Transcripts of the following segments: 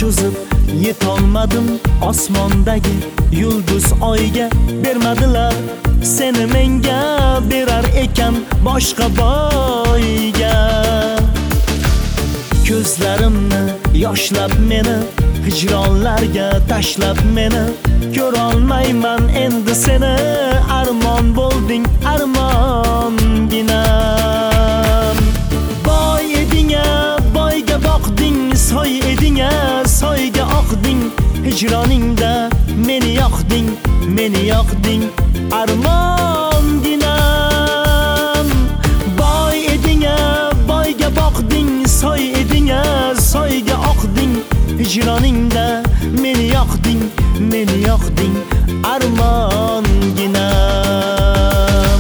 cho'zib yetolmadim osmondagi yulduz oyga bermadilar seni menga berar ekan boshqa boyga ko'zlarimni yoshlab meni hijronlarga tashlab meni ko'rolmayman endi seni armon bo'lding armonginam boy edinga boyga boqding soy edinga soyga oqding hijroningda meni yoqding armonginam boy edinga boyga boqding soy edinga soyga oqding hijroningda meni yoqding armonginam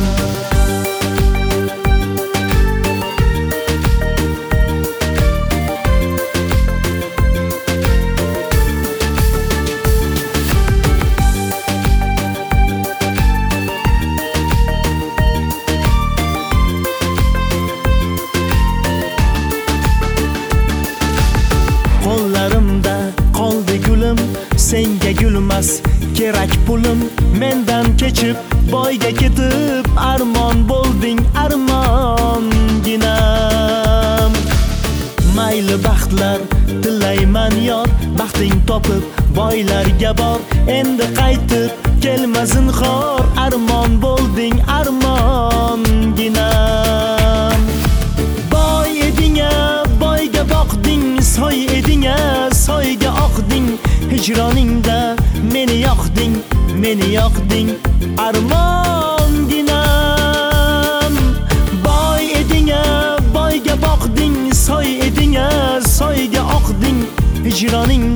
qo'llarimda qoldi gulim senga gulmas kerak pulim mendan kechib boyga ketib armon bo'lding armonginam mayli baxtlar tilayman yor baxting topib boylarga bor endi qaytib kelma zinhor armon bo'lding armonginam boy edinga boyga boqding soy edinga soyga oqding hijroningda meni yoqding armonginam boy edinga boyga boqding soy edinga soyga oqding hijroning